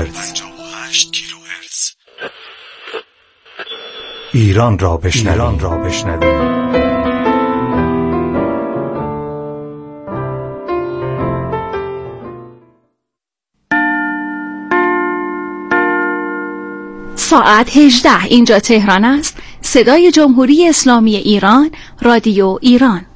کیلوهرتز. ایران را بشنویم. ساعت 18 اینجا تهران است. صدای جمهوری اسلامی ایران، رادیو ایران.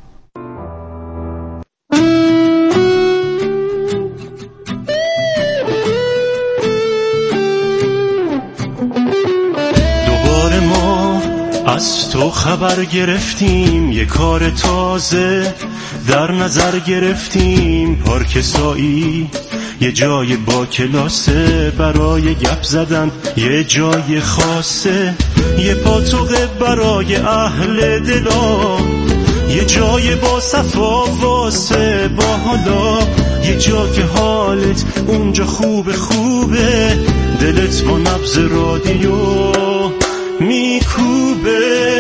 دوباره ما از تو خبر گرفتیم، یه کار تازه در نظر گرفتیم. پارک سایی یه جای با کلاسه، برای گپ زدن یه جای خاصه، یه پاتوقه برای اهل دلا، یه جای با صفا واسه با حالا، یه جا که حالت اونجا خوبه، دلت با نبض رادیو میکوبه.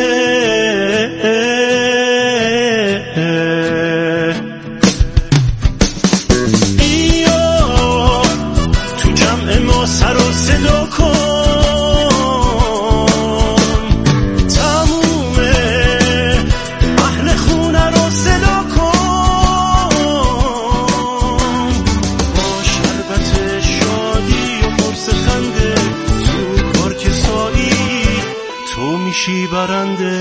سر و صدا کن، تموم اهل خونه رو صدا کن، با شربت شادی و قرص خنده تو پارک سایی تو میشی برنده.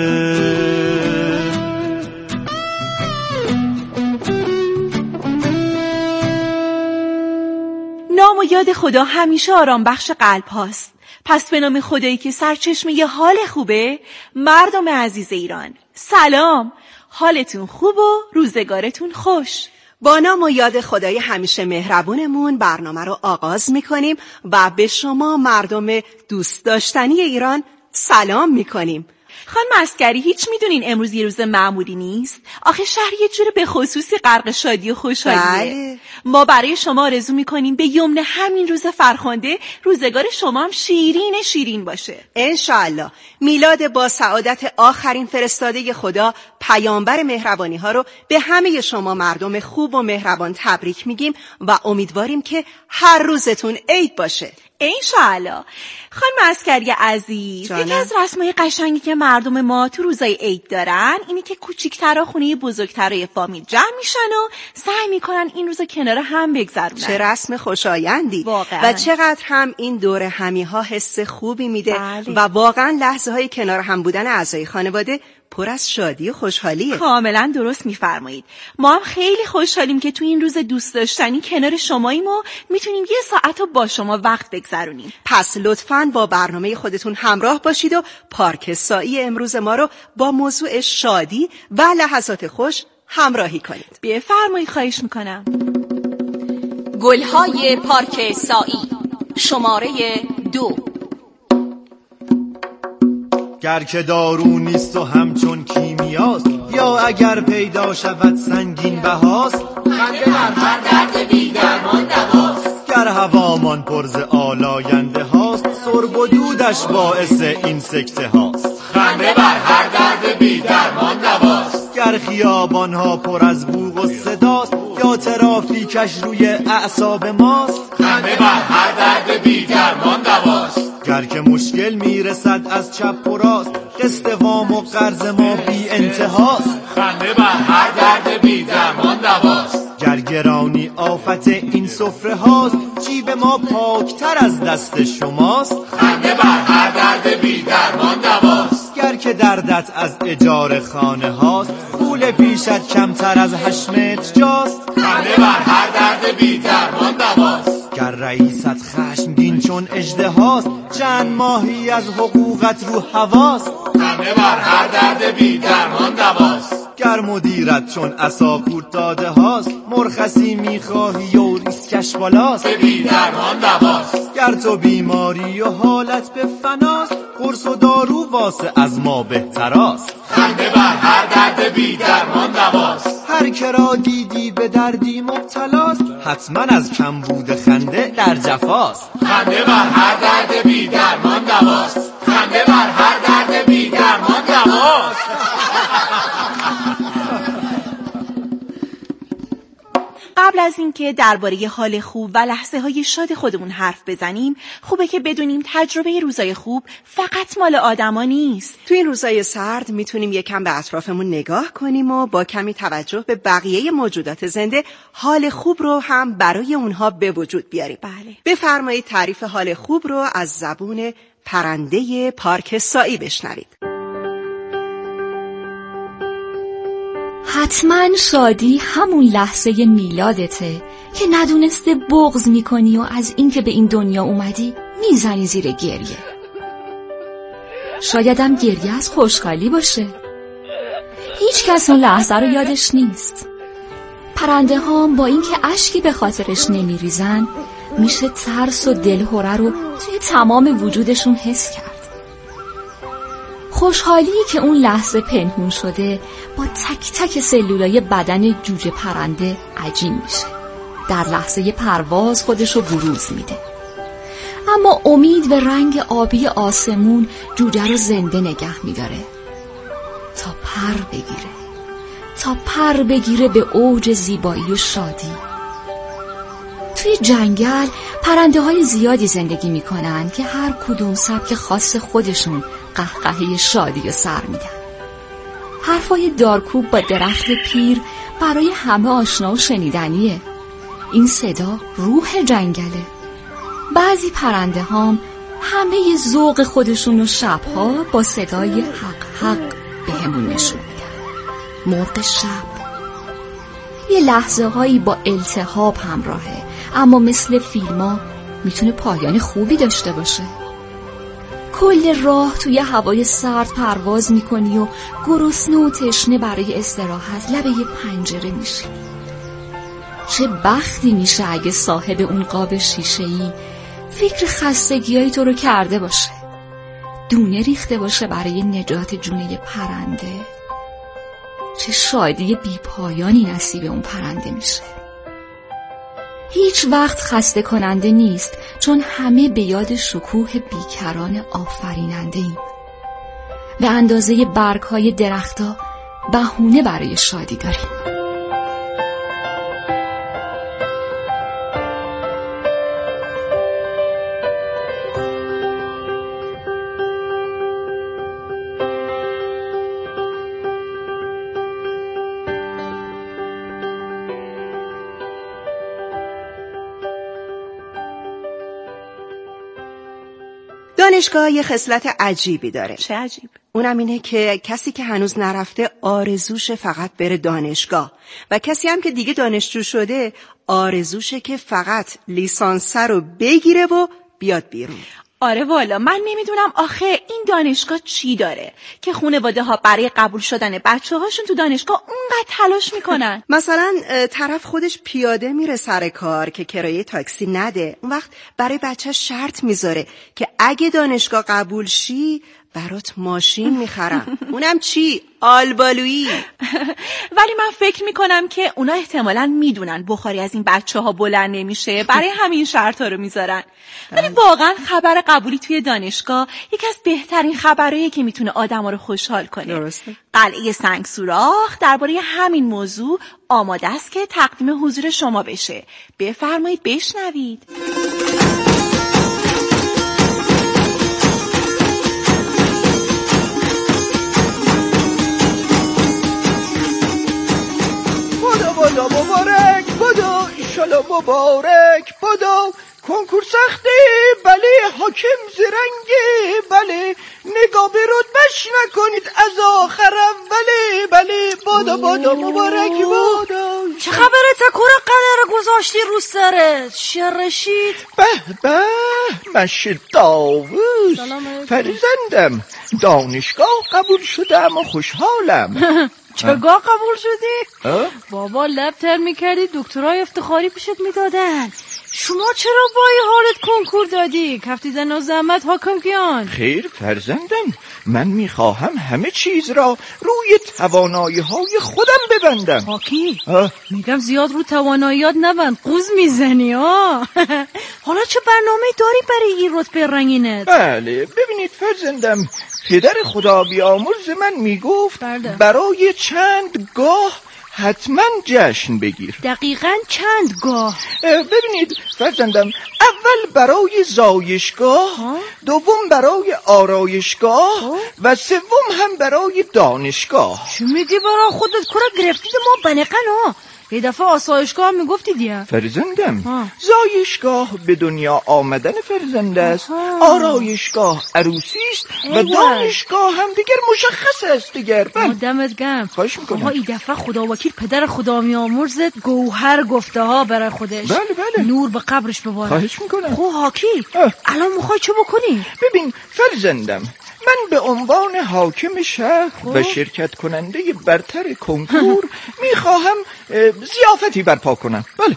نام و یاد خدا همیشه آرام بخش قلب هاست. پس به نام خدایی که سرچشمه حال خوبه، مردم عزیز ایران سلام، حالتون خوب و روزگارتون خوش. با نام و یاد خدای همیشه مهربونمون برنامه رو آغاز میکنیم و به شما مردم دوست داشتنی ایران سلام میکنیم. خانم عسکری، هیچ میدونین امروز یه روز معمولی نیست؟ آخه شهر یه جور به خصوصی غرق شادی و خوشحالیه. بله. ما برای شما آرزو میکنیم به یمن همین روز فرخنده روزگار شما هم شیرین باشه انشالله. میلاد با سعادت آخرین فرستاده خدا پیامبر مهربانی ها رو به همه شما مردم خوب و مهربان تبریک میگیم و امیدواریم که هر روزتون عید باشه انشالله. خانم عسکری عزیز، یکی از رسمای قشنگی که مردم ما تو روزای عید دارن اینه که کوچیک‌ترا خونه بزرگترای فامیل جمع میشن و سعی میکنن این روزو کنار هم بگذرونن. چه رسم خوشایندی واقعا. و چقدر هم این دور همی ها حس خوبی میده. بله. و واقعا لحظه های کنار هم بودن اعضای خانواده پر از شادی و خوشحالیه. کاملا درست میفرمایید. ما هم خیلی خوشحالیم که تو این روز دوست داشتنی کنار شماییم و میتونیم یه ساعت رو با شما وقت بگذرونیم. پس لطفاً با برنامه خودتون همراه باشید و پارک سایی امروز ما رو با موضوع شادی و لحظات خوش همراهی کنید. بفرمایید، خواهش میکنم. گلهای پارک سایی شماره 2. گر که دارو نیست و همچون کیمیاست، یا اگر پیدا شود سنگین بهاست، خنده بر هر درد بی درمان دواست. گر هوامان پرز آلاینده هاست، سرب و دودش باعث این سکته هاست. خنده بر هر درد بی درمان دواست. گر خیابان ها پر از بوق و صداست، یا ترافیکش روی اعصاب ماست. خنده بر هر درد بی درمان دواست. گر که مشکل میرسد از چپ و راست، قسط وام و قرض ما بی انتهاست. خنده بر هر درد بی درمان دواست. گر گرانی آفت این سفره هاست، جیب ما پاکتر از دست شماست. خنده بر هر درد بی درمان دواست. گر که دردت از اجاره خانه هاست، پول پیشت کمتر از 8 متر جاست. خنده بر هر درد بی درمان دواست. گر رئیست خشمگین چون اژدهاست، چند ماهی از حقوقت رو هواست. خنده بر هر درد بی درمان دواست. گر مدیرت چون عصا کورت داده هاست، مرخصی میخواهی و ریسکش بالاست. بی درمان دواست. گر تو بیماری و حالت به فناست، قرص و دارو واسه از ما بهتراست. خنده بر هر درد بی درمان دواست. هر که را دیدی به دردی مبتلاست، حتما از کمبود خنده در جفاست. خنده بر هر درد بی درمان دواست. خنده بر هر درد بی درمان دواست. قبل از اینکه درباره حال خوب و لحظه‌های شاد خودمون حرف بزنیم، خوبه که بدونیم تجربه روزای خوب فقط مال آدما نیست. تو این روزای سرد میتونیم یکم به اطرافمون نگاه کنیم و با کمی توجه به بقیه موجودات زنده حال خوب رو هم برای اونها به وجود بیاریم. بله. بفرمایید تعریف حال خوب رو از زبون پرنده پارک سائی بشنوید. حتما شادی همون لحظه میلادته که ندونسته بغض میکنی و از اینکه به این دنیا اومدی میزنی زیر گریه. شایدم گریه از خوشحالی باشه. هیچ کس اون لحظه رو یادش نیست. پرنده هم با اینکه اشکی به خاطرش نمیریزن، میشه ترس و دلهره رو توی تمام وجودشون حس کرد. خوشحالی که اون لحظه پنهون شده با تک تک سلولای بدن جوجه پرنده عجین میشه. در لحظه پرواز خودشو بروز میده. اما امید به رنگ آبی آسمون جوجه رو زنده نگه میداره تا پر بگیره به اوج زیبایی و شادی. توی جنگل پرنده های زیادی زندگی میکنن که هر کدوم سبک خاص خودشون قهقهه شادی و سر میدن. حرفای دارکوب با درخت پیر برای همه آشنا و شنیدنیه. این صدا روح جنگله. بعضی پرنده هم همه ذوق خودشون رو شبها با صدای حق حق به همون نشون میدن. مرغ شب یه لحظه هایی با التهاب همراهه، اما مثل فیلما میتونه پایان خوبی داشته باشه. کل راه توی هوای سرد پرواز میکنی و گرسنه و تشنه برای استراحت لبه یه پنجره میشی. چه بختی میشه اگه صاحب اون قاب شیشه‌ای فکر خستگیای تو رو کرده باشه، دونه ریخته باشه برای نجات جونه پرنده. چه شادی بی پایانی نصیب اون پرنده میشه. هیچ وقت خسته کننده نیست، چون همه به یاد شکوه بیکران آفریننده ایم. به اندازه برگ‌های درخت‌ها بهونه برای شادی داریم. دانشگاه یه خصلت عجیبی داره. چه عجیب؟ اونم اینه که کسی که هنوز نرفته آرزوشه فقط بره دانشگاه، و کسی هم که دیگه دانشجو شده آرزوشه که فقط لیسانس رو بگیره و بیاد بیرون. آره والا، من نمیدونم آخه این دانشگاه چی داره که خانواده ها برای قبول شدن بچه هاشون تو دانشگاه اونقدر تلاش میکنن. مثلا طرف خودش پیاده میره سر کار که کرایه تاکسی نده، اون وقت برای بچه شرط میذاره که اگه دانشگاه قبول شی برات ماشین میخرم. اونم چی؟ آلبالویی. ولی من فکر میکنم که اونا احتمالاً میدونن بخاری از این بچه ها بلند نمیشه، برای همین شرط ها رو میذارن. ولی واقعا خبر قبولی توی دانشگاه یکی از بهترین خبرهاییه که میتونه آدم ها رو خوشحال کنه. درسته. قلعه سنگ سوراخ درباره همین موضوع آماده است که تقدیم حضور شما بشه. بفرمایید بشنوید. بدو مبارک بدو ایشالا مبارک بدو. کنکور سخته بله، حاکم زرنگه بله، نگاه به رتبه‌اش نکنید از آخر اوله بله. بدو مبارک بدو. چه خبره؟ تکور قدر گذاشتی رو سرت شرشید؟ به من شیر داوود فرزندم، دانشگاه قبول شدم و خوشحالم. چگاه قبول شدی؟ بابا لب تر میکردی دکترای افتخاری پیشت میدادن. شما چرا با این حالت کنکور دادی؟ کفتی زن و زحمت حاکم کیان؟ خیر فرزندم، من میخواهم همه چیز را روی توانایی های خودم ببندم. حاکی میگم زیاد رو تواناییات نبند، قوز میزنی ها. حالا چه برنامه داری برای این رتبه رنگینت؟ بله ببینید فرزندم، پدر خدا بیامرز من میگفت برای چند گاه حتما جشن بگیر. دقیقاً چند گاه؟ ببینید فرزندم، اول برای زایشگاه، دوم برای آرایشگاه و سوم هم برای دانشگاه. چی میگی برای خودت؟ کره گرفتید ما بنقنا. یه دفعه آسایشگاه هم میگفتی دیگه. فرزندم، زایشگاه به دنیا آمدن فرزند است، آرایشگاه عروسی است و دانشگاه هم دیگر مشخص است دیگر. دمت گرم. خواهش میکنم. آها این دفعه خدا وکیل پدر خدا میامرزت گوهر گفته ها برای خودش. بله. نور به قبرش بباره. خواهش میکنم. خب حاکی الان میخوای چه بکنی؟ ببین فرزندم، من به عنوان حاکم شهر و شرکت کننده برتر کنکور میخواهم ضیافتی برپا کنم. بله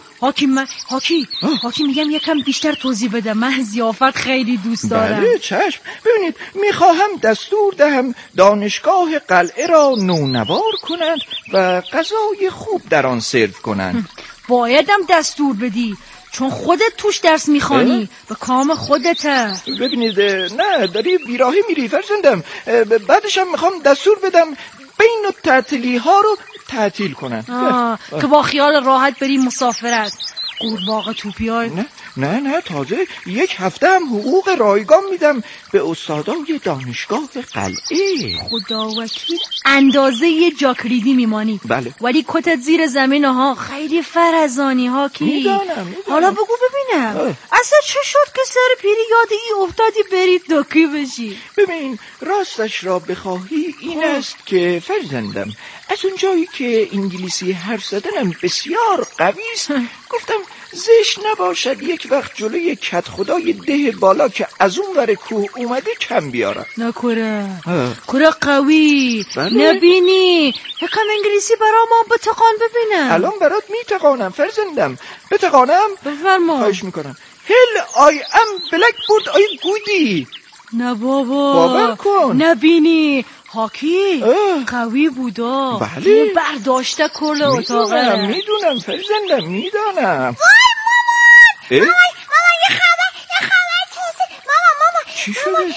حاکی میگم یکم بیشتر توضیح بده، من ضیافت خیلی دوست دارم. بله چشم. ببینید میخواهم دستور دهم دانشگاه قلعه را نونوار کنند و غذای خوب در آن سرو کنند. بایدم دستور بدی چون خودت توش درس میخوانی، به کام خودته. ببینید نه داری بیراهی میری فرزندم، بعدش هم میخوام دستور بدم بین التعطیلی ها رو تعطیل کنن که با خیال راحت بری مسافرت. قورباغه توپی های نه تازه 1 هفته هم حقوق رایگان میدم به استادای دانشگاه قلعه. خدا وکیل اندازه یه جاکریدی میمانی. بله. ولی کتت زیر زمین ها خیلی فرزانی ها کی. میدانم. حالا بگو ببینم اصلا چه شد که سر پیری یاد این افتادی برید دکی بشی؟ ببین راستش را بخواهی این است که فرزندم، از اونجایی که انگلیسی حرف زدنم بسیار قوی است گفتم زشت نباشد یک وقت جلوی کت خدای ده بالا که از اون ور کوه اومده کم بیارم. نه کره قوی. بله. نبینی یکم انگلیسی برا ما بتقان ببینم. الان برات میتقانم فرزندم. بتقانم؟ بفرما. خواهش میکنم. هل آی ام بلک بورد آی گودی. نه بابا باور کن. نبینی حاکی قوی بودا. بله برداشته کل اتاقه. میدونم فرزندم میدانم. وای مامان یه خبر تازه. مامان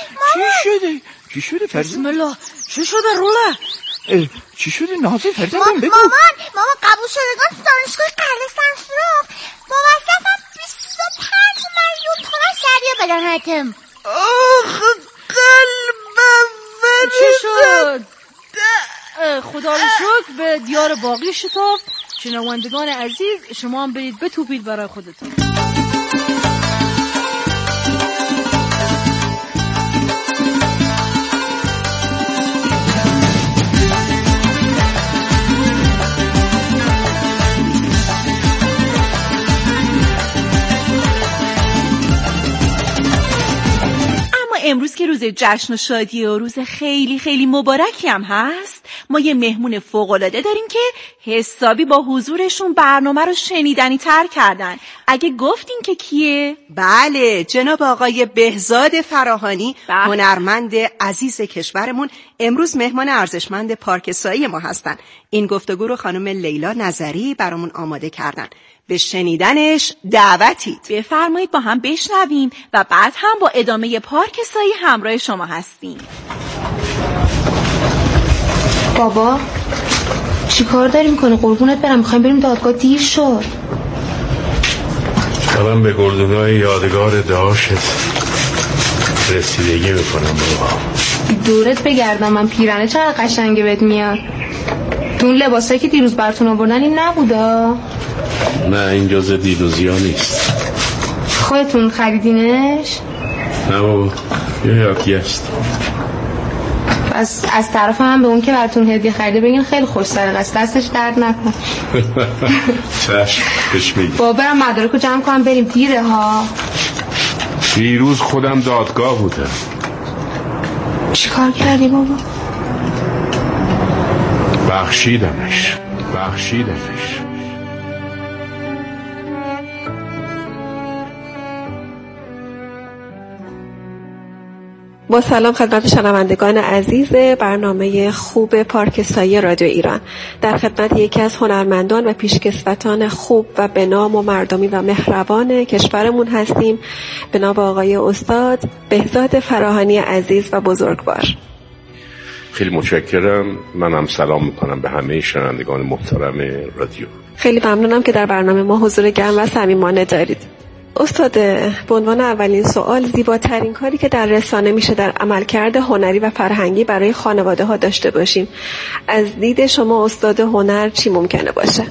چی شده فرزندم؟ بسم الله چی شده روله؟ چی شده نازی فرزندم بگو. مامان قبول شدگان دانشگاه قلعه سنسروخ موظفم 25 میلیون تومان شهریه بدن حتم. آخ قلبم چی شد؟ خدا رو شکر به دیار باقی شتاب. شنوندگان عزیز شما هم برید بتوپید برای خودتون. امروز که روز جشن و شادی و روز خیلی خیلی مبارکی هم هست، ما یه مهمون فوق‌العاده داریم که حسابی با حضورشون برنامه رو شنیدنی تر کردن. اگه گفتین که کیه؟ بله جناب آقای بهزاد فراهانی، هنرمند عزیز کشورمون، امروز مهمان ارزشمند پارک سایی ما هستن. این گفتگو رو خانم لیلا نظری برامون آماده کردن. به شنیدنش دعوتید. بفرمایید با هم بشنویم و بعد هم با ادامه پارک سایی همراه شما هستیم. بابا چی کار داری میکنی؟ قربونت برم میخوایم بریم دادگاه، دیر شد. دارم به گردونای یادگار داشت رسیدگی میکنم. بابا دورت بگردم من پیرنه چقدر قشنگه بهت میاد. تو اون لباسایی که دیروز براتون آوردن این نبودا؟ نه این جزء دیروزیا نیست. خودتون خریدینش؟ نه بابا یه یاکی است. از طرف هم به اون که براتون هدیه خریده بگین خیلی خوش سلیقه است، دستش درد نکن. چشم بهش میگی. بابا برم مدارکو جمع کنم بریم، دیره ها. دیروز خودم دادگاه بودم. چی کار کردی بابا؟ بخشیدمش. با سلام خدمت شنوندگان عزیز برنامه خوب پارک سایه رادیو ایران. در خدمت یکی از هنرمندان و پیشکسوتان خوب و به نام و مردمی و مهربان کشورمون هستیم، به نام آقای استاد بهزاد فراهانی عزیز و بزرگوار. خیلی متشکرم. منم سلام میکنم به همه شنوندگان محترم رادیو. خیلی ممنونم که در برنامه ما حضور گرم و صمیمانه دارید. استاد، به عنوان اولین سوال، زیباترین کاری که در رسانه میشه در عملکرد هنری و فرهنگی برای خانواده ها داشته باشیم، از دید شما استاد هنر چی ممکنه باشه؟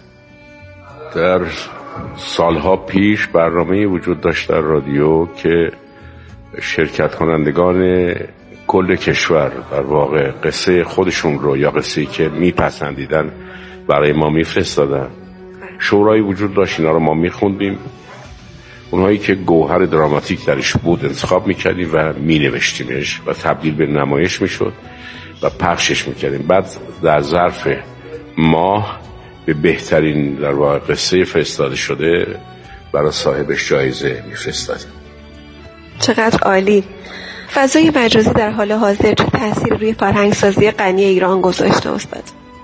در سالها پیش برنامه وجود داشت در رادیو که شرکت کنندگان کل کشور در واقع قصه خودشون رو یا قصه‌ای که میپسندیدن برای ما میفرستادن. شورایی وجود داشت، اینا رو ما میخوندیم، اونهایی که گوهر دراماتیک درش بود انتخاب میکردیم و مینوشتیمش و تبدیل به نمایش میشد و پخشش میکردیم. بعد در ظرف ماه به بهترین در واقع قصه فرستاده شده برای صاحبش جایزه میفرستادیم. چقدر عالی. فضای مجازی در حال حاضر چه تأثیر روی فرهنگسازی غنی ایران گذاشته استاد؟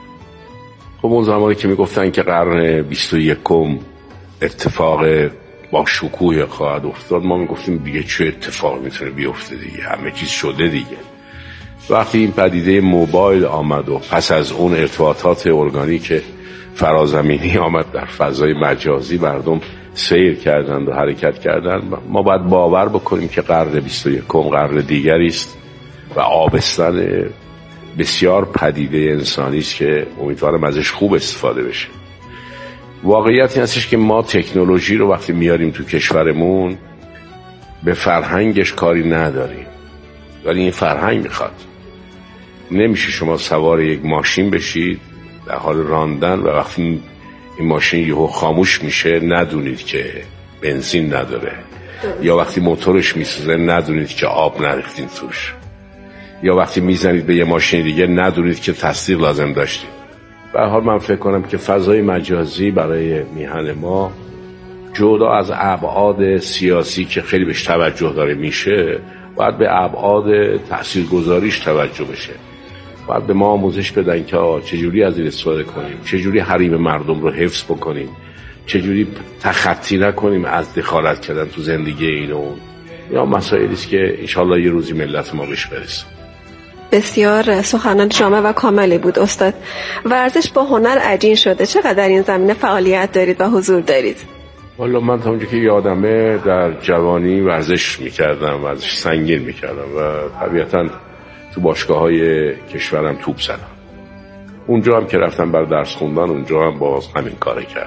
خب اون زمانی که میگفتن که قرن 21 اتفاق با شکوه خواهد افتاد، ما میگفتیم دیگه چه اتفاق میتونه بیفته، دیگه همه چیز شده دیگه. وقتی این پدیده موبایل آمد و پس از اون ارتباطات ارگانیک فرازمینی آمد در فضای مجازی، مردم سیر کردند و حرکت کردند، ما باید باور بکنیم که قرن 21 قرن دیگری است و آبستن بسیار پدیده انسانی است که امیدوارم ازش خوب استفاده بشه. واقعیت این هستش که ما تکنولوژی رو وقتی میاریم تو کشورمون به فرهنگش کاری نداریم، ولی این فرهنگ میخواد. نمیشه شما سوار یک ماشین بشید در حال راندن و وقتی این ماشین یهو خاموش میشه ندونید که بنزین نداره، یا وقتی موتورش میسوزه ندونید که آب نریختین توش، یا وقتی میزنید به یه ماشین دیگه ندونید که تصدیق لازم داشتید. به هر حال من فکر کنم که فضای مجازی برای میهن ما جدا از ابعاد سیاسی که خیلی بهش توجه داره میشه، باید به ابعاد تاثیرگذاریش توجه بشه. باید به ما آموزش بدن که چجوری از این استفاده کنیم، چجوری حریم مردم رو حفظ بکنیم، چجوری تخطی نکنیم از دخالت کردن تو زندگی این و اون. یا مسائلی است که انشالله یه روزی ملت ما بهش برسه. بسیار سخنان جامع و کاملی بود استاد. ورزش با هنر عجین شده، چقدر در این زمینه فعالیت دارید و حضور دارید؟ والا من تا اونجا که یادمه در جوانی ورزش میکردم، ورزش سنگین میکردم و طبیعتاً تو باشگاه‌های کشورم توپ زدم. اونجا هم که رفتم بر درس خوندن، اونجا هم باز همین کاره کردم.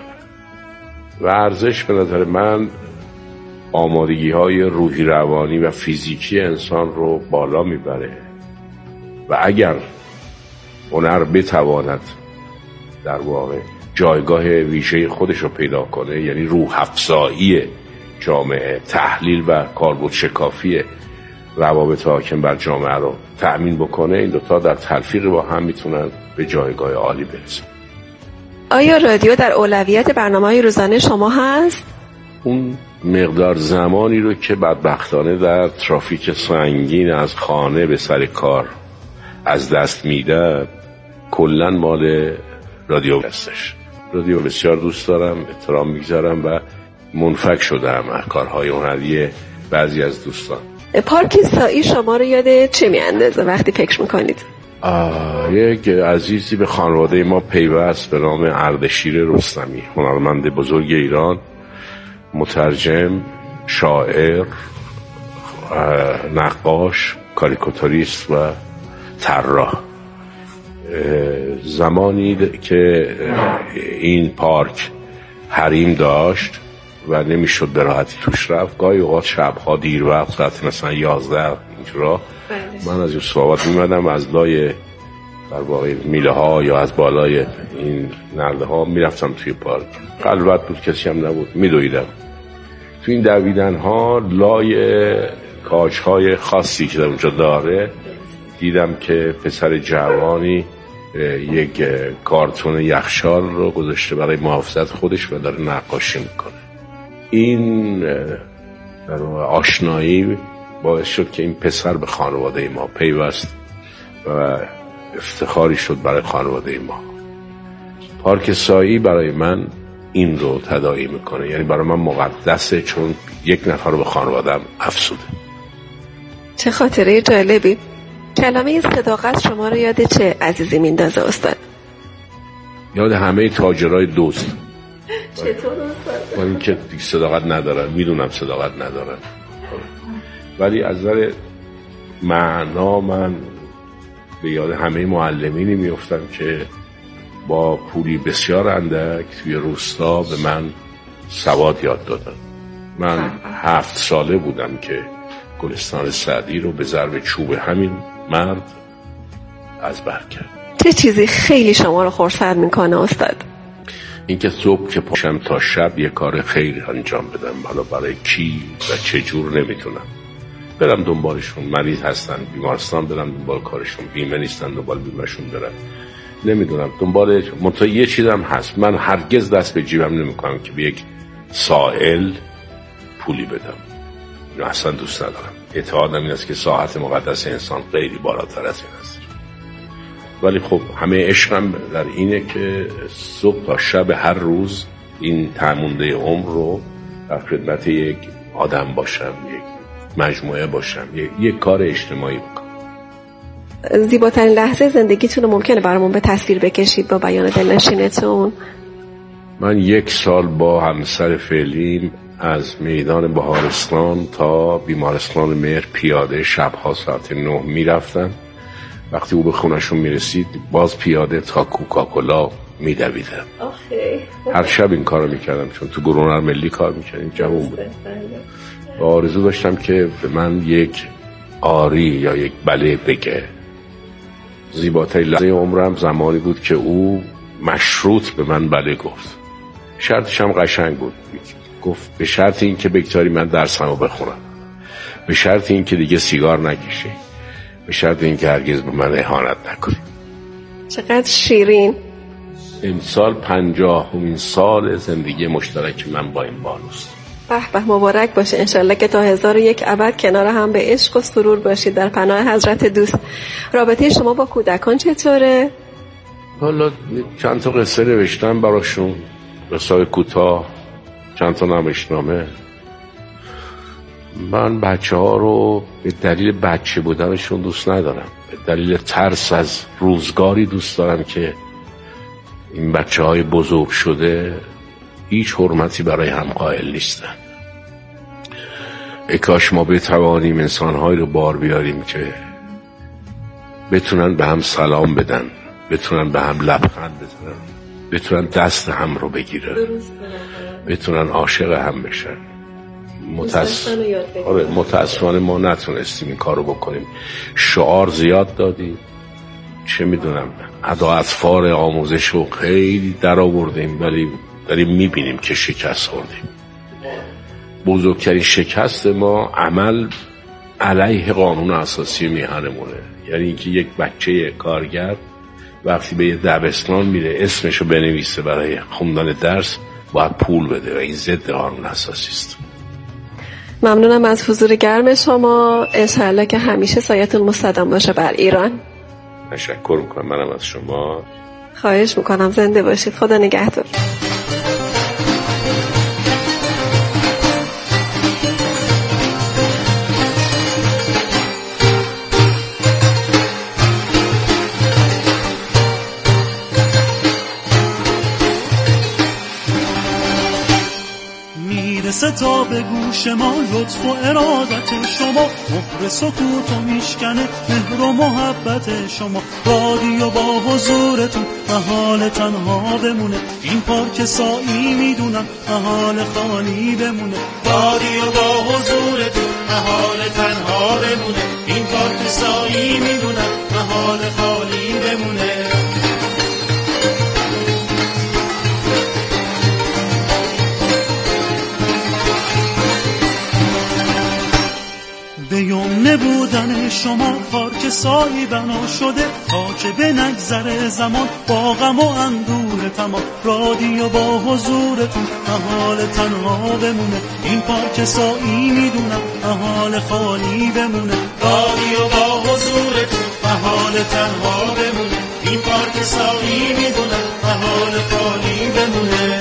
ورزش به نظر من آمادگی‌های روحی، روانی و فیزیکی انسان رو بالا میبره و اگر هنر بتواند در واقع جایگاه ویژه خودش رو پیدا کنه، یعنی روح افزایی جامعه، تحلیل و کاربرد شکافی روابط حاکم بر جامعه رو تأمین بکنه، این دوتا در تلفیق با هم میتونن به جایگاه عالی برسن. آیا رادیو در اولویت برنامه‌های روزانه شما هست؟ اون مقدار زمانی رو که بدبختانه در ترافیک سنگین از خانه به سر کار از دست میدم کلن مال رادیو هستش. رادیو بسیار دوست دارم، احترام میگذارم و منفک شدم از کارهای هنری بعضی از دوستان. پارک سایی شما رو یاد چه میاندازه وقتی فکر میکنید؟ یک عزیزی به خانواده ما پیوست به نام اردشیر رستمی، هنرمند بزرگ ایران، مترجم، شاعر، نقاش، کاریکاتوریست و طراح. زمانی که این پارک حریم داشت و نمیشد به راحتی توش رفت، گاهی اوقات شبها دیر وقت ساعت مثلا 11 اینجورا من از یوسف‌آباد میمدم، از لای در واقع میله ها یا از بالای این نرده ها میرفتم توی پارک. خلوت بود، کسی هم نبود، میدویدم. توی این دویدن ها لای کاج های خاصی که در اونجا داره دیدم که پسر جوانی یک کارتون یخچال رو گذاشته برای محافظت خودش و داره نقاشی میکنه. این در آشنایی باعث شد که این پسر به خانواده ما پیوست و افتخاری شد برای خانواده ما. پارک سایی برای من این رو تداعی میکنه، یعنی برای من مقدسه، چون یک نفر رو به خانوادم افسوده. چه خاطره جالبی. کلمه صداقت شما رو یاد چه عزیزی میندازه استاد؟ یاد همه تاجرای دوست. چطور استاد؟ با اینکه صداقت ندارن، میدونم صداقت ندارن، ولی از نظر معنا من به یاد همه معلمینی میفتم که با پولی بسیار اندک توی روستا به من سواد یاد دادن. من 7 ساله بودم که گلستان سعدی رو به ضرب چوب همین مرد از بر کرد. چه چیزی خیلی شما رو خرسند میکنه استاد؟ اینکه صبح که پاشم تا شب یه کار خیر انجام بدم، حالا برای کی و چه جور نمیتونم، برم دنبالشون. مریض هستن بیمارستان برم دنبال کارشون، بیمه نیستن دنبال بیمهشون برم، نمیدونم دنبال منطقه. یه چیزم هست، من هرگز دست به جیبم نمیکنم که به یک سائل پولی بدم، اینو اصلا دوست ندارم. اعتقادم این است که ساعت مقدس انسان خیلی بالاتر از این است. ولی خب همه عشقم در اینه که صبح تا شب هر روز این تمونده عمر رو در خدمت یک آدم باشم، یک مجموعه باشم، یک کار اجتماعی بکنم. زیباترین لحظه زندگیتون رو ممکنه برامون به تصویر بکشید با بیان دلنشینتون؟ من 1 سال با همسر فعلیم از میدان بهارستان تا بیمارستان مهر پیاده شبها ساعت 9 میرفتم. وقتی او به خونشون میرسید باز پیاده تا کوکاکولا میدویدم. هر شب این کارو میکردم چون تو گروه هنرملی کار میکردیم، جوون بودم. و آرزو داشتم که به من یک آری یا یک بله بگه. زیباترین لحظه عمرم زمانی بود که او مشروط به من بله گفت. شرطش هم قشنگ بود، گفت به شرط این که بگذاری من درسمو بخونم، به شرط این که دیگه سیگار نکشی، به شرط این که هرگز به من اهانت نکنی. چقدر شیرین. امسال 50مین سال زندگی مشترک من با این بانوست. به به، مبارک باشه. انشالله که تا 1001 ابد کنار هم به عشق و سرور باشید در پناه حضرت دوست. رابطه شما با کودکان چطوره؟ حالا چند تا قصه نوشتم براشون، قصه کوتاه، چند تا نمایشنامه. من بچه ها رو به دلیل بچه بودنشون دوست ندارم، به دلیل ترس از روزگاری دوست دارم که این بچه های بزرگ شده هیچ حرمتی برای هم قائل نیستن. ای کاش ما بتوانیم انسانهایی رو بار بیاریم که بتونن به هم سلام بدن، بتونن به هم لبخند بزنن، بتونن دست هم رو بگیرن، بتونن عاشق هم بشن. متاسفانه ما نتونستیم این کارو بکنیم. شعار زیاد دادیم، چه میدونم ادا اطفار آموزش رو خیلی در آوردیم، ولی داریم میبینیم که شکست خوردیم. بزرگترین شکست ما عمل علیه قانون اساسی میهنمونه. یعنی اینکه یک بچه کارگر وقتی به یه دبستان میره اسمشو بنویسه برای خوندن درس باید پول بده و این ضد قانون اساسی است. ممنونم از حضور گرم شما. انشاءالله که همیشه سایتون مستدام باشه بر ایران. تشکر میکنم منم از شما. خواهش میکنم، زنده باشید. خدا نگهدار. میرسه تا به گوش ما لطف و ارادت شما، مهر سکوت و میشکنه مهر و محبت شما. رادیو با حضورتون محال تنها بمونه، این پارک سایی میدونم محال خالی بمونه. رادیو با حضورتون محال تنها بمونه، این پارک سایی میدونم محال خالی بمونه. به یمنه بودن شما پارک سایی بنا شده، تا که به نگذره زمان با غم و اندوه تمام. رادیو با حضورتون محال تنها بمونه، این پارک سایی میدونم محال خالی بمونه. رادیو با حضورتون محال تنها بمونه، این پارک سایی میدونم محال خالی بمونه.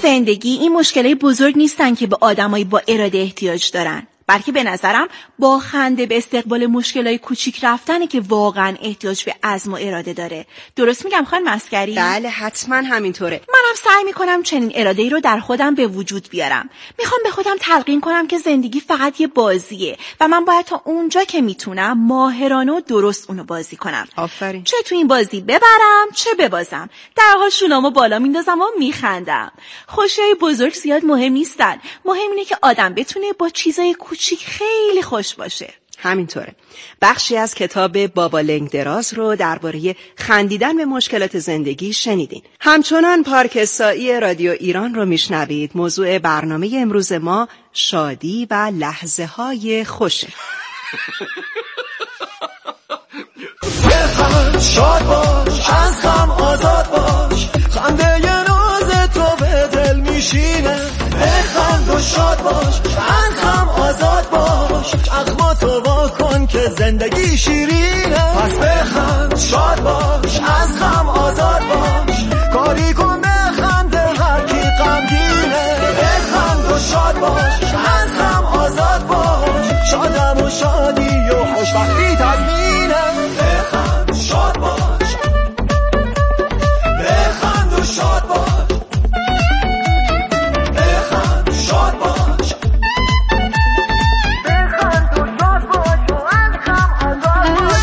زندگی این مشکلای بزرگ نیستن که به آدمای با اراده احتیاج دارن، بلکه به نظرم با خنده به استقبال مشکلای کوچیک رفتنه که واقعا احتیاج به عزم و اراده داره. درست میگم خانم عسکری؟ بله حتما همینطوره. منم سعی میکنم چنین اراده‌ای رو در خودم به وجود بیارم. میخوام به خودم تلقین کنم که زندگی فقط یه بازیه و من باید تا اونجا که میتونم ماهرانه و درست اونو بازی کنم. آفرین. چه تو این بازی ببرم چه ببازم، در حال شونامو بالا میندازم و میخندم. خوشیای بزرگ زیاد مهم نیستن، مهم اینه که آدم بتونه با چیزای کوچیک خیلی خوش باشه. همینطوره. بخشی از کتاب بابا لنگ دراز رو درباره خندیدن به مشکلات زندگی شنیدین. همچنان پارکسایی رادیو ایران رو میشنوید. موضوع برنامه امروز ما شادی و لحظه های خوشه. شاد باش، از غم آزاد باش، خنده نازت رو به دل میشینه. بخند و شاد باش، از غم آزاد باش، چشماتو وا کن که زندگی شیرینه. پس بخند شاد باش، از غم آزاد باش، کاری کن بخنده هر کی غمگینه. بخند و شاد باش، از غم آزاد باش، شادم و شادی و خوشبختی تضمینه. بخند شاد باش، بخند و شاد باش، بخند شاد باش، بخند و شاد باش و از غم آزاد باش.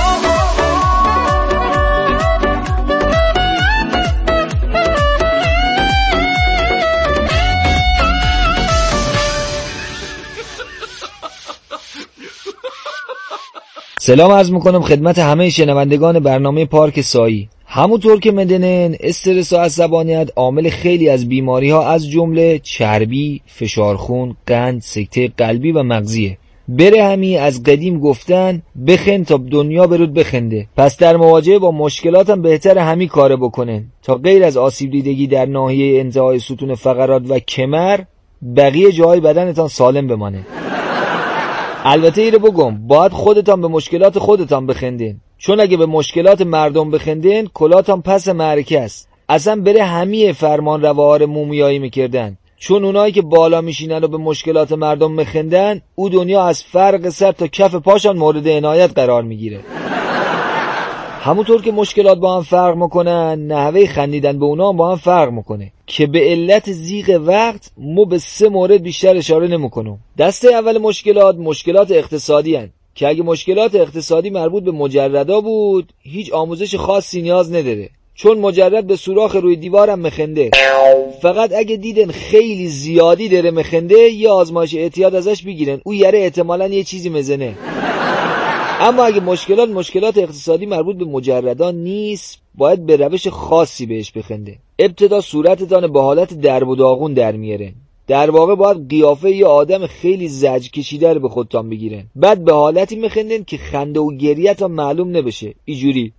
سلام عرض میکنم خدمت همه شنوندگان برنامه پارک سایی. همونطور که میدونین استرس و عصبانیت عامل خیلی از بیماری ها از جمله چربی، فشار خون، قند، سکته قلبی و مغزیه. بره همی از قدیم گفتن بخند تا دنیا برود بخنده. پس در مواجهه با مشکلات هم بهتر همی کاره بکنن تا غیر از آسیب دیدگی در ناحیه انتهای ستون فقرات و کمر بقیه جای بدنتان سالم بمانه. البته اینو بگم باید خودتان به مشکلات خودتان بخندین، چون اگه به مشکلات مردم بخندین کلاتان پس معرکه است. اصلا بره همه فرمان روار مومیایی میکردن، چون اونایی که بالا میشینن و به مشکلات مردم بخندن او دنیا از فرق سر تا کف پاشان مورد عنایت قرار میگیره. همونطور که مشکلات با هم فرق میکنن نحوه خندیدن به اونا هم با هم فرق میکنه که به علت ضیق وقت ما به 3 مورد بیشتر اشاره نمیکنم. دسته اول مشکلات اقتصادی هن که اگه مشکلات اقتصادی مربوط به مجردا بود هیچ آموزش خاصی نیاز نداره، چون مجرد به سوراخ روی دیوارم مخنده. فقط اگه دیدن خیلی زیادی داره مخنده یه آزمایش اعتیاد ازش بگیرن، او یاره احتمالاً یه چیزی مزنه. اما اگه مشکلات اقتصادی مربوط به مجردان نیست باید به روش خاصی بهش بخنده. ابتدا صورتتان به حالت درب و داغون در میارن، در واقع باید قیافه یه آدم خیلی زجر کشیده رو به خودتان بگیرن، بعد به حالتی مخندن که خنده و گریه‌تان معلوم نبشه. اینجوری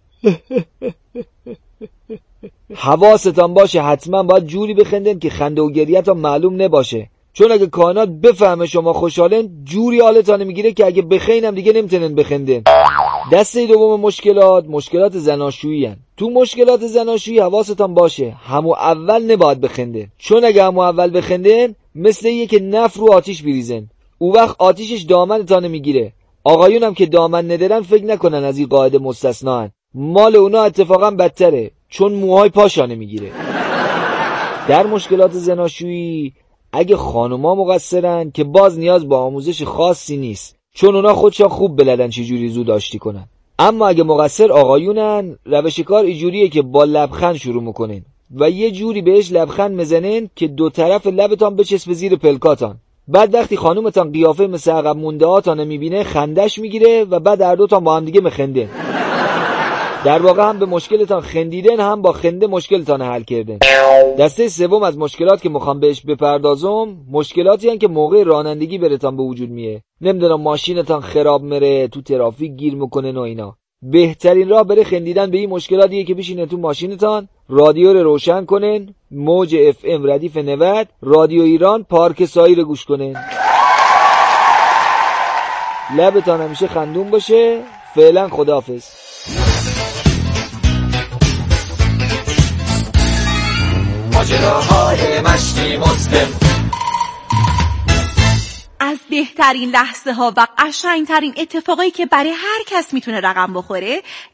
حواستان باشه حتما باید جوری بخندن که خنده و گریه‌تان معلوم نباشه، چون اگه کائنات بفهمه شما خوشحالن جوری حالتان میگیره که اگه بخینم دیگه نمیتونن بخندن. دسته دوم مشکلات زناشویی هن. تو مشکلات زناشویی حواستان باشه همو اول نباید بخندن، چون اگه همو اول بخندن مثل یه که نفت رو آتیش بریزن، او وقت آتیشش دامنتان میگیره. آقایون هم که دامن ندارن فکر نکنن از این قاعده مستثنا هن. مال اونا اتفاقا بدتره، چون موهای پاشانه میگیره. در مشکلات زناشویی اگه خانوما مقصرن که باز نیاز با آموزش خاصی نیست، چون اونا خودشان خوب بلدن چجوری زود آشتی کنن. اما اگه مقصر آقایونن روش کار اینجوریه که با لبخند شروع میکنن و یه جوری بهش لبخند میزنن که دو طرف لبتان بچسبه زیر پلکاتان. بعد وقتی خانومتان قیافه مثل عقب مونده هاتان میبینه خندش میگیره و بعد هر دوتان با هم دیگه میخندن. در واقع هم به مشکلتان خندیدن هم با خنده مشکلتان حل کردن. دسته سوم از مشکلات که میخوام بهش بپردازم مشکلاتی هستن که موقع رانندگی برتان به وجود میه. نمیدونم ماشینتان خراب مره، تو ترافیک گیر میکنه و اینا. بهترین راه برای خندیدن به این مشکلاتیه که بشینن تو ماشینتان، رادیو رو روشن کنن، موج FM ردیف 90 رادیو ایران پارک سایی رو گوش کنن. لبتان همیشه خندون باشه. فعلا خداحافظ. ماجراهای مشتی مسلم. از بهترین لحظه ها و قشنگترین اتفاقایی که برای هر کس میتونه رقم بخوره